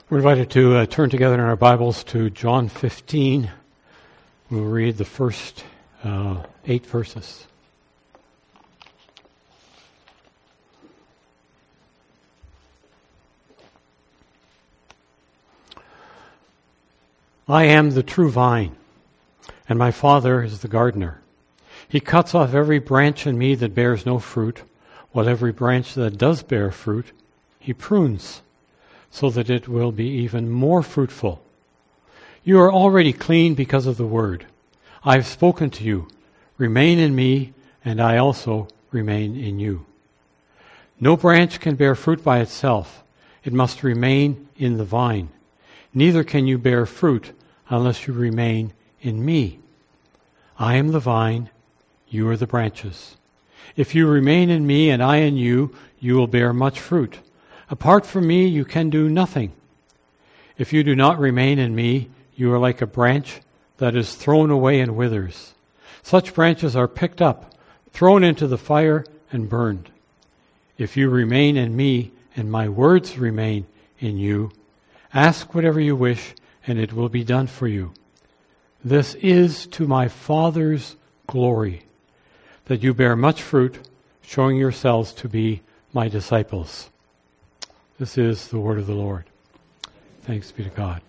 We're invited to turn together in our Bibles to John 15. We'll read the first 8 verses. I am the true vine, and my Father is the gardener. He cuts off every branch in me that bears no fruit, while every branch that does bear fruit, he prunes, so that it will be even more fruitful. You are already clean because of the word. I have spoken to you. Remain in me, and I also remain in you. No branch can bear fruit by itself. It must remain in the vine. Neither can you bear fruit unless you remain in me. I am the vine, you are the branches. If you remain in me and I in you, you will bear much fruit. Apart from me, you can do nothing. If you do not remain in me, you are like a branch that is thrown away and withers. Such branches are picked up, thrown into the fire, and burned. If you remain in me, and my words remain in you, ask whatever you wish, and it will be done for you. This is to my Father's glory, that you bear much fruit, showing yourselves to be my disciples. This is the word of the Lord. Thanks be to God.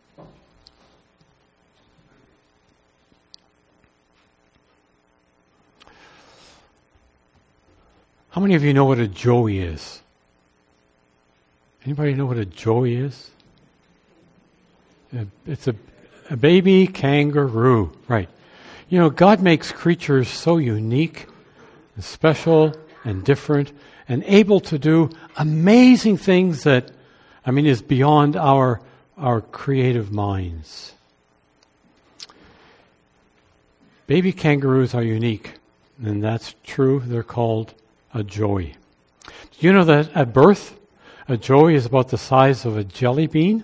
How many of you know what a joey is? Anybody know what a joey is? It's a baby kangaroo, right? You know, God makes creatures so unique and special and different and able to do amazing things that, is beyond our creative minds. Baby kangaroos are unique, and that's true. They're called a joey. Do you know that at birth, a joey is about the size of a jelly bean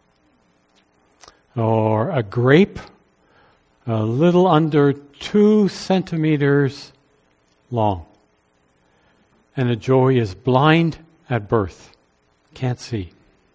or a grape, a little under 2 centimeters long. And a joey is blind at birth, can't see.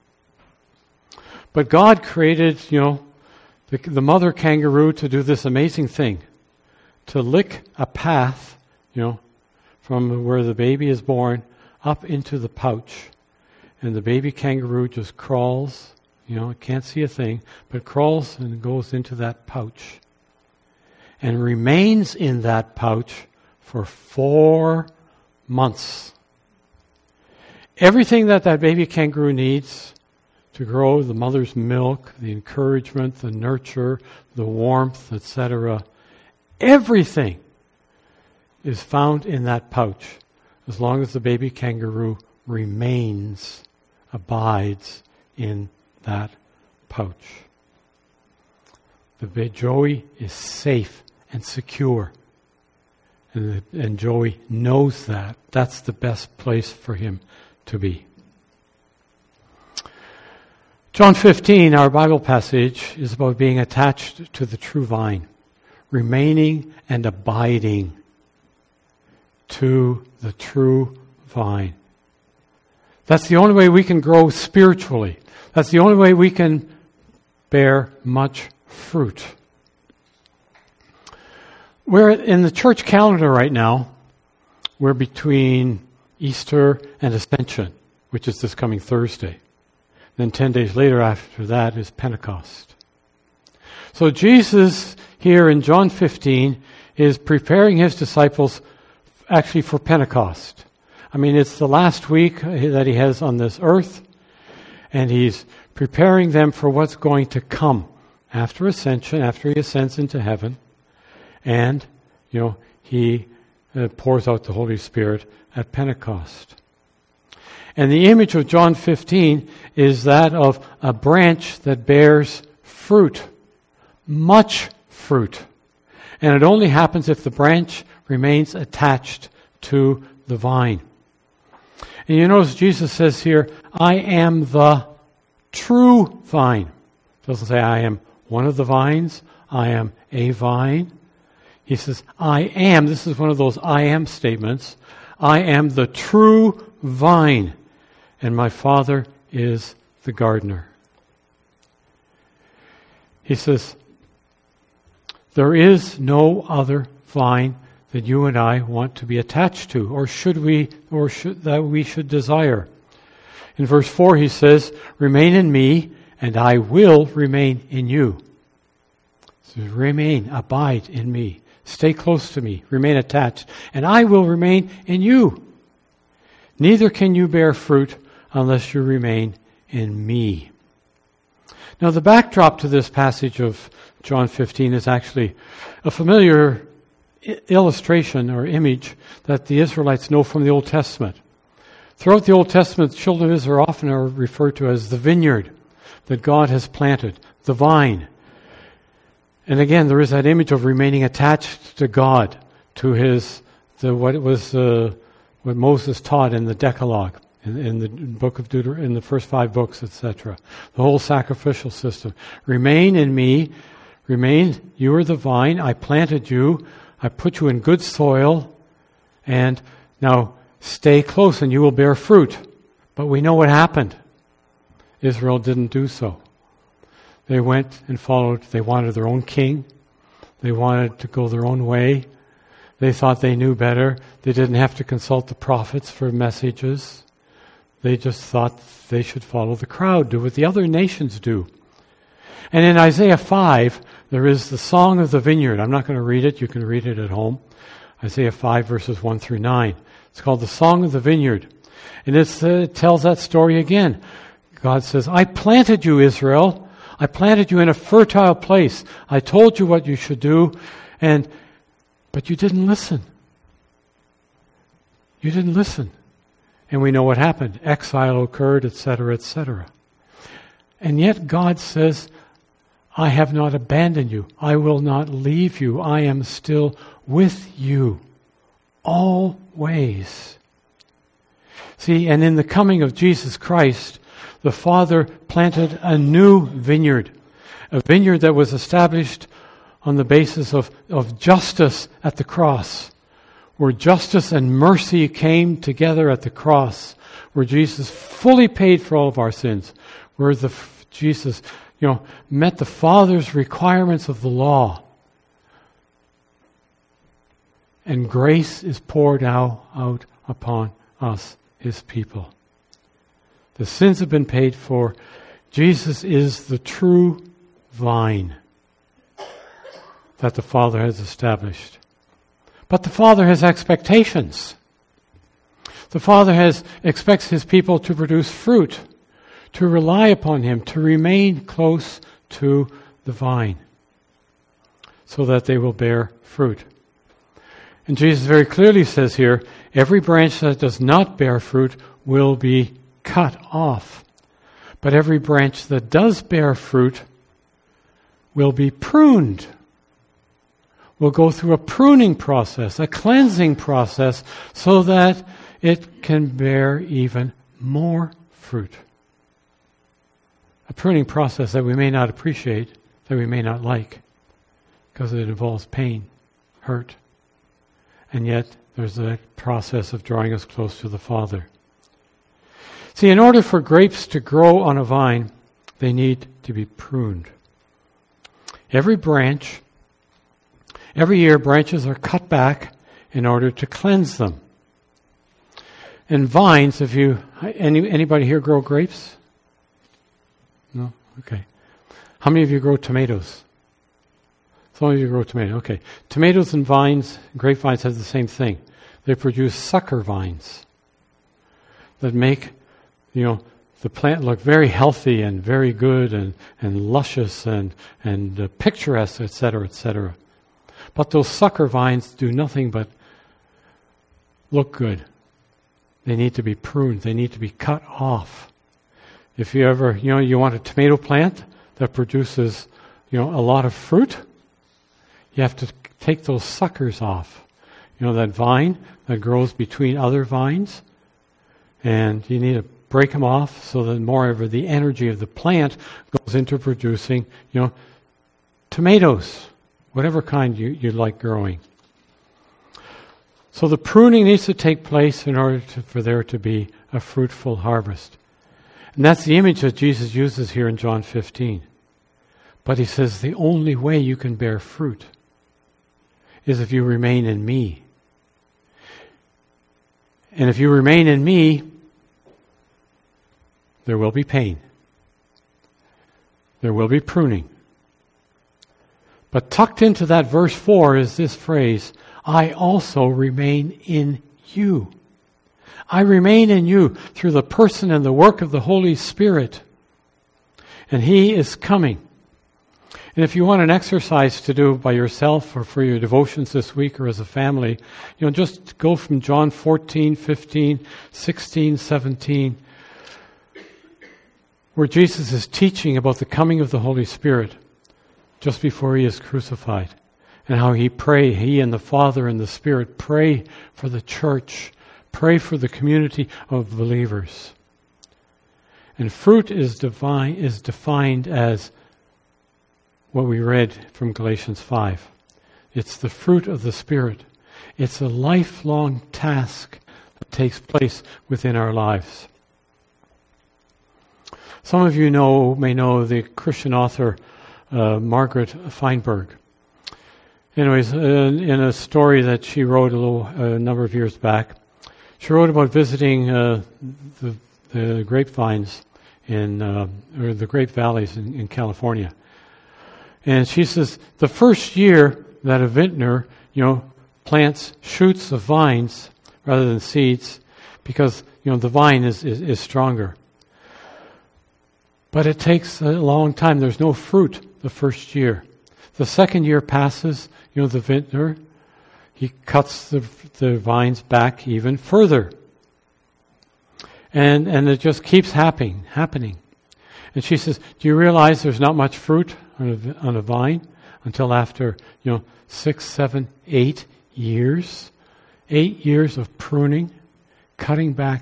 But God created, the mother kangaroo to do this amazing thing, to lick a path, from where the baby is born up into the pouch. And the baby kangaroo just crawls, it can't see a thing, but crawls and goes into that pouch. And remains in that pouch for 4 months. Everything that baby kangaroo needs to grow, the mother's milk, the encouragement, the nurture, the warmth, etc., everything is found in that pouch as long as the baby kangaroo abides in that pouch. The joey is safe and secure. And Joey knows that. That's the best place for him to be. John 15, our Bible passage, is about being attached to the true vine, remaining and abiding to the true vine. That's the only way we can grow spiritually. That's the only way we can bear much fruit. We're in the church calendar right now. We're between Easter and Ascension, which is this coming Thursday. Then 10 days later after that is Pentecost. So Jesus here in John 15 is preparing his disciples actually for Pentecost. It's the last week that he has on this earth, and he's preparing them for what's going to come after Ascension, after he ascends into heaven. And, he pours out the Holy Spirit at Pentecost. And the image of John 15 is that of a branch that bears fruit, much fruit. And it only happens if the branch remains attached to the vine. And you notice Jesus says here, I am the true vine. It doesn't say I am one of the vines, I am a vine. He says, I am. This is one of those I am statements. I am the true vine, and my Father is the gardener. He says, there is no other vine that you and I want to be attached to, or that we should desire. In verse 4 he says, remain in me, and I will remain in you. So remain, abide in me. Stay close to me, remain attached, and I will remain in you. Neither can you bear fruit unless you remain in me. Now the backdrop to this passage of John 15 is actually a familiar illustration or image that the Israelites know from the Old Testament. Throughout the Old Testament, the children of Israel often are referred to as the vineyard that God has planted, the vine. And again, there is that image of remaining attached to God, to what Moses taught in the Decalogue, in the book of in the first 5 books, etc. The whole sacrificial system. Remain in me. Remain. You are the vine. I planted you. I put you in good soil. And now stay close, and you will bear fruit. But we know what happened. Israel didn't do so. They went and followed. They wanted their own king. They wanted to go their own way. They thought they knew better. They didn't have to consult the prophets for messages. They just thought they should follow the crowd, do what the other nations do. And in Isaiah 5, there is the Song of the Vineyard. I'm not going to read it. You can read it at home. Isaiah 5, verses 1 through 9. It's called the Song of the Vineyard. And it tells that story again. God says, I planted you, Israel. I planted you in a fertile place. I told you what you should do, but you didn't listen. You didn't listen. And we know what happened. Exile occurred, etc., etc. And yet God says, I have not abandoned you. I will not leave you. I am still with you always. See, and in the coming of Jesus Christ, the Father planted a new vineyard, a vineyard that was established on the basis of justice at the cross, where justice and mercy came together at the cross, where Jesus fully paid for all of our sins, where Jesus met the Father's requirements of the law. And grace is poured out upon us, His people. The sins have been paid for. Jesus is the true vine that the Father has established. But the Father has expectations. The Father expects His people to produce fruit, to rely upon Him, to remain close to the vine, so that they will bear fruit. And Jesus very clearly says here, every branch that does not bear fruit will be cut off. But every branch that does bear fruit will be pruned. We'll go through a pruning process, a cleansing process, so that it can bear even more fruit. A pruning process that we may not appreciate, that we may not like, because it involves pain, hurt. And yet, there's a process of drawing us close to the Father. See, in order for grapes to grow on a vine, they need to be pruned. Every year branches are cut back in order to cleanse them. And vines, anybody here grow grapes? No? Okay. How many of you grow tomatoes? Some of you grow tomatoes. Okay. Tomatoes and grapevines have the same thing. They produce sucker vines that make the plant look very healthy and very good and luscious and picturesque, etc., etc. But those sucker vines do nothing but look good. They need to be pruned. They need to be cut off. If you ever, you want a tomato plant that produces, a lot of fruit, you have to take those suckers off. That vine that grows between other vines, and you need to break them off so that more of the energy of the plant goes into producing, tomatoes, whatever kind you like growing. So the pruning needs to take place in order for there to be a fruitful harvest. And that's the image that Jesus uses here in John 15. But he says the only way you can bear fruit is if you remain in me. And if you remain in me, there will be pain. There will be pruning. But tucked into that verse 4 is this phrase, I also remain in you. I remain in you through the person and the work of the Holy Spirit. And He is coming. And if you want an exercise to do by yourself or for your devotions this week or as a family, just go from John 14, 15, 16, 17, where Jesus is teaching about the coming of the Holy Spirit just before He is crucified, and how He and the Father and the Spirit pray for the church, pray for the community of believers. And fruit is defined as what we read from Galatians 5. It's the fruit of the Spirit. It's a lifelong task that takes place within our lives. Some of you may know the Christian author Margaret Feinberg. Anyways, in a story that she wrote a number of years back, she wrote about visiting the grapevines or the grape valleys in California. And she says the first year that a vintner, plants shoots of vines rather than seeds, because the vine is stronger. But it takes a long time. There's no fruit the first year. The second year passes, the vintner, he cuts the vines back even further. And it just keeps happening. And she says, do you realize there's not much fruit on a vine until after, 6, 7, 8 years? 8 years of pruning, cutting back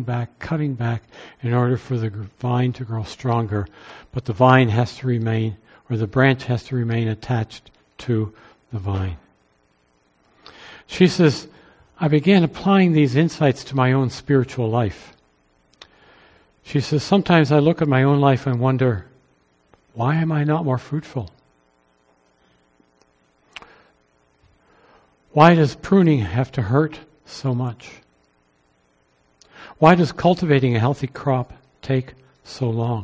in order for the vine to grow stronger. But the vine has to remain, or the branch has to remain attached to the vine. She says, I began applying these insights to my own spiritual life. She says, sometimes I look at my own life and wonder, why am I not more fruitful? Why does pruning have to hurt so much? Why does cultivating a healthy crop take so long?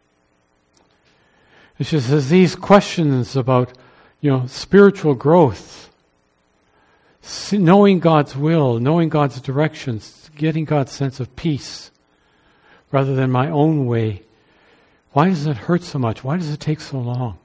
And she says these questions about, spiritual growth, knowing God's will, knowing God's directions, getting God's sense of peace, rather than my own way. Why does it hurt so much? Why does it take so long?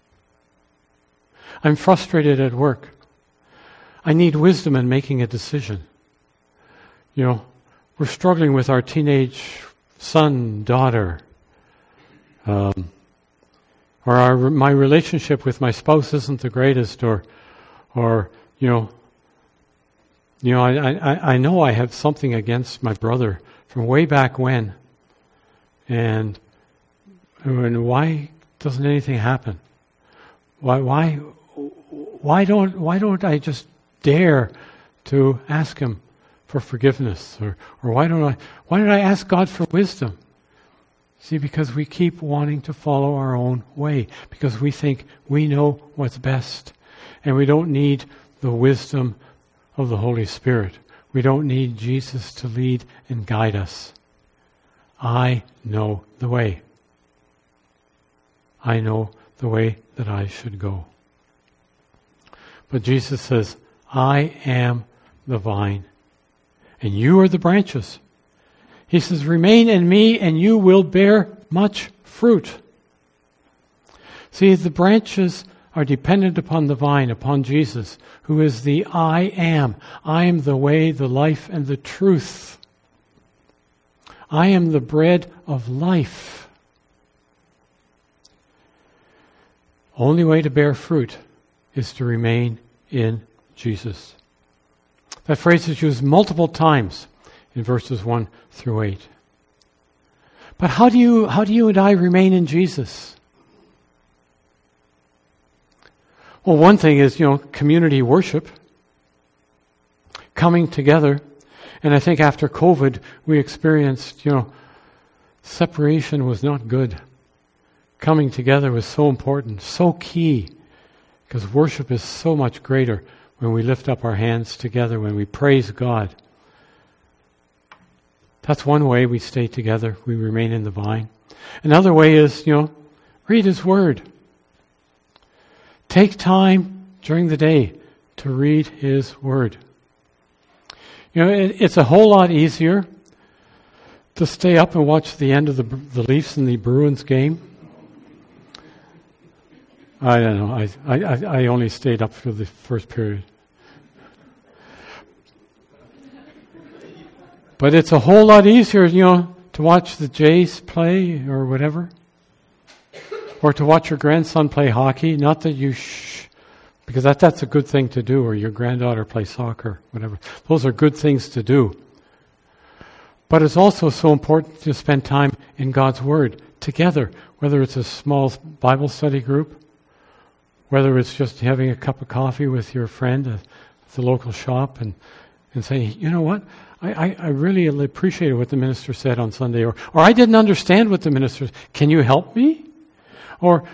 I'm frustrated at work. I need wisdom in making a decision. We're struggling with our teenage son, daughter, or my relationship with my spouse isn't the greatest, or I know I have something against my brother from way back when, and why doesn't anything happen? Why don't I just dare to ask Him for forgiveness, or why don't I ask God for wisdom? See, because we keep wanting to follow our own way, because we think we know what's best, and we don't need the wisdom of the Holy Spirit. We don't need Jesus to lead and guide us. I know the way. I know the way that I should go. But Jesus says, I am the vine, and you are the branches. He says, remain in me and you will bear much fruit. See, the branches are dependent upon the vine, upon Jesus, who is the I am. I am the way, the life, and the truth. I am the bread of life. Only way to bear fruit is to remain in Jesus. That phrase is used multiple times in verses 1 through 8. But how do you and I remain in Jesus? Well, one thing is, community worship, coming together. And I think after COVID, we experienced, separation was not good. coming together was so important, so key, because worship is so much greater when we lift up our hands together, when we praise God. That's one way we stay together, we remain in the vine. Another way is, read His Word. Take time during the day to read His Word. It's a whole lot easier to stay up and watch the end of the Leafs and the Bruins game. I don't know. I only stayed up for the first period. But it's a whole lot easier, to watch the Jays play or whatever. Or to watch your grandson play hockey. Not that you because that's a good thing to do, or your granddaughter play soccer, whatever. Those are good things to do. But it's also so important to spend time in God's Word together, whether it's a small Bible study group, whether it's just having a cup of coffee with your friend at the local shop and saying, you know what, I really appreciated what the minister said on Sunday, or I didn't understand what the minister said. Can you help me? Or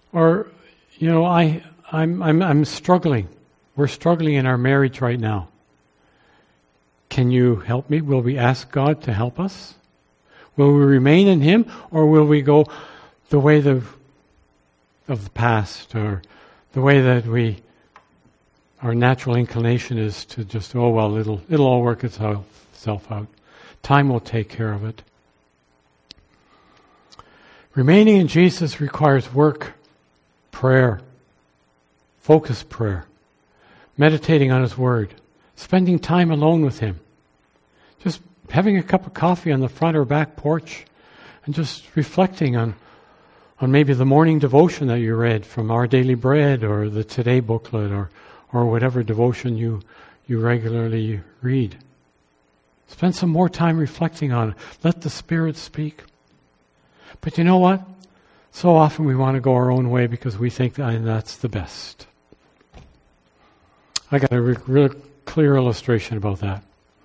I'm struggling. We're struggling in our marriage right now. Can you help me? Will we ask God to help us? Will we remain in Him, or will we go the way of the past, or the way that our natural inclination is to just, it'll all work itself out. Time will take care of it. Remaining in Jesus requires work, prayer, focused prayer, meditating on His Word, spending time alone with Him, just having a cup of coffee on the front or back porch, and just reflecting on maybe the morning devotion that you read from Our Daily Bread, or the Today booklet, or whatever devotion you regularly read. Spend some more time reflecting on it. Let the Spirit speak. But you know what? So often we want to go our own way because we think that's the best. I got a real clear illustration about that.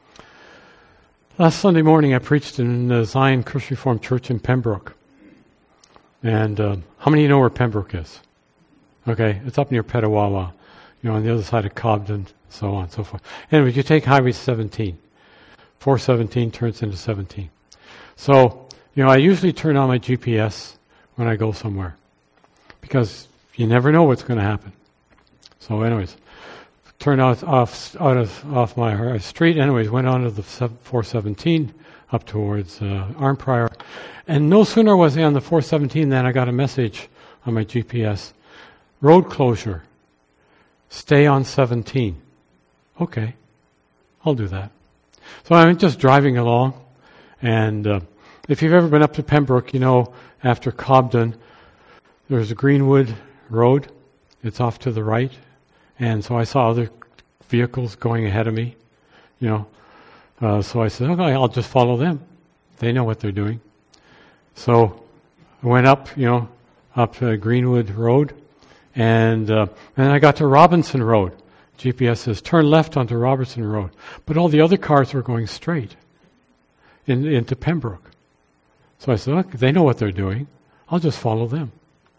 Last Sunday morning I preached in the Zion Christian Reformed Church in Pembroke. And how many of you know where Pembroke is? Okay, it's up near Petawawa, on the other side of Cobden, so on and so forth. Anyway, you take Highway 17. 417 turns into 17. So, I usually turn on my GPS when I go somewhere, because you never know what's going to happen. So anyways, turned off my street. Anyways, went on to the 417 up towards Arnprior. And no sooner was I on the 417 than I got a message on my GPS. Road closure. Stay on 17. Okay, I'll do that. So I'm just driving along, and if you've ever been up to Pembroke, after Cobden, there's a Greenwood Road. It's off to the right. And so I saw other vehicles going ahead of me, So I said, okay, I'll just follow them. They know what they're doing. So I went up to Greenwood Road, and then I got to Robinson Road. GPS says, turn left onto Robinson Road. But all the other cars were going straight into Pembroke. So I said, look, they know what they're doing. I'll just follow them.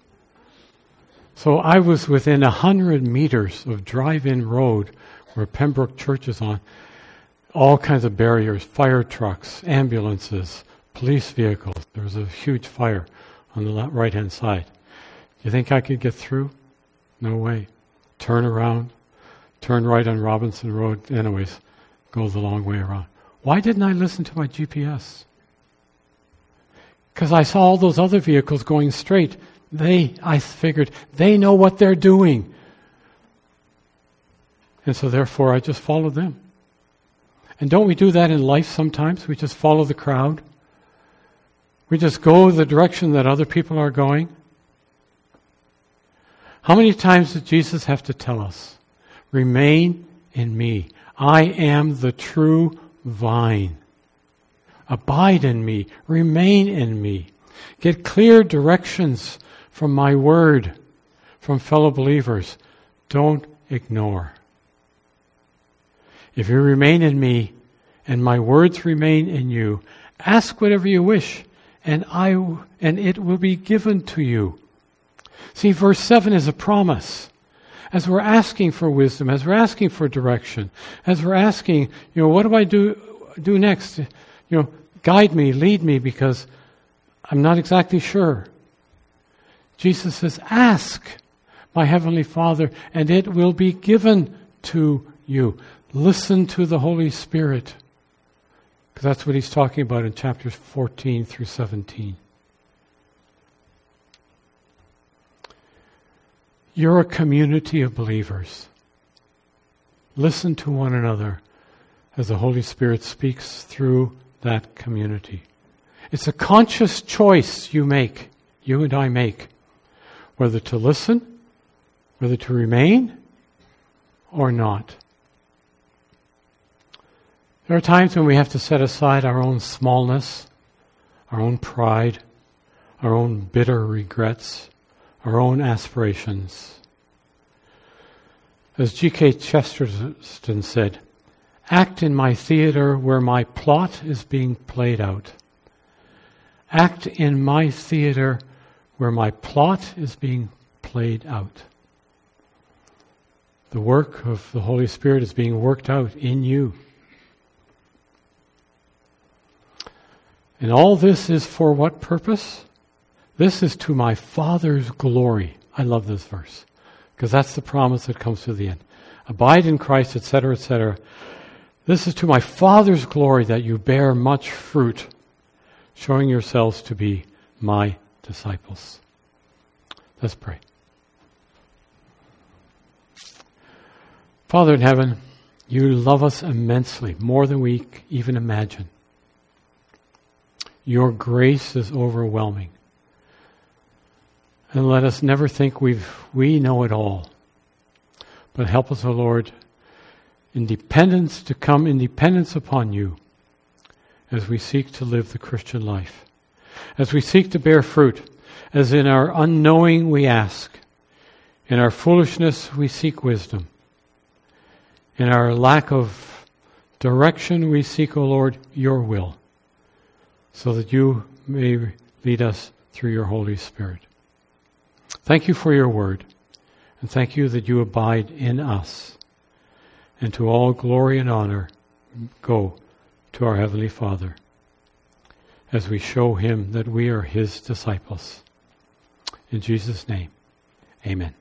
So I was within 100 meters of drive-in road where Pembroke Church is on. All kinds of barriers, fire trucks, ambulances, police vehicles. There was a huge fire on the right-hand side. You think I could get through? No way. Turn around, turn right on Robinson Road. Anyways, go the long way around. Why didn't I listen to my GPS? Because I saw all those other vehicles going straight. I figured, they know what they're doing. And so therefore I just followed them. And don't we do that in life sometimes? We just follow the crowd. We just go the direction that other people are going. How many times did Jesus have to tell us? Remain in me. I am the true vine. Abide in me. Remain in me. Get clear directions from my word, from fellow believers. Don't ignore. If you remain in me and my words remain in you, ask whatever you wish and it will be given to you. See, verse 7 is a promise. As we're asking for wisdom, as we're asking for direction, as we're asking, what do I do next? Guide me, lead me, because I'm not exactly sure. Jesus says, ask my Heavenly Father, and it will be given to you. Listen to the Holy Spirit. Because that's what he's talking about in chapters 14 through 17. You're a community of believers. Listen to one another as the Holy Spirit speaks through that community. It's a conscious choice you and I make, whether to listen, whether to remain, or not. There are times when we have to set aside our own smallness, our own pride, our own bitter regrets, our own aspirations. As G.K. Chesterton said, act in my theater where my plot is being played out. Act in my theater where my plot is being played out. The work of the Holy Spirit is being worked out in you. And all this is for what purpose? This is to my Father's glory. I love this verse, because that's the promise that comes to the end. Abide in Christ, etc., etc. This is to my Father's glory that you bear much fruit, showing yourselves to be my disciples. Let's pray. Father in heaven, you love us immensely, more than we even imagine. Your grace is overwhelming. And let us never think we know it all. But help us, O Lord, to come in dependence upon you as we seek to live the Christian life. As we seek to bear fruit, as in our unknowing we ask, in our foolishness we seek wisdom, in our lack of direction we seek, O Lord, your will, so that you may lead us through your Holy Spirit. Thank you for your word, and thank you that you abide in us. And to all glory and honor go to our Heavenly Father as we show him that we are his disciples. In Jesus' name, amen.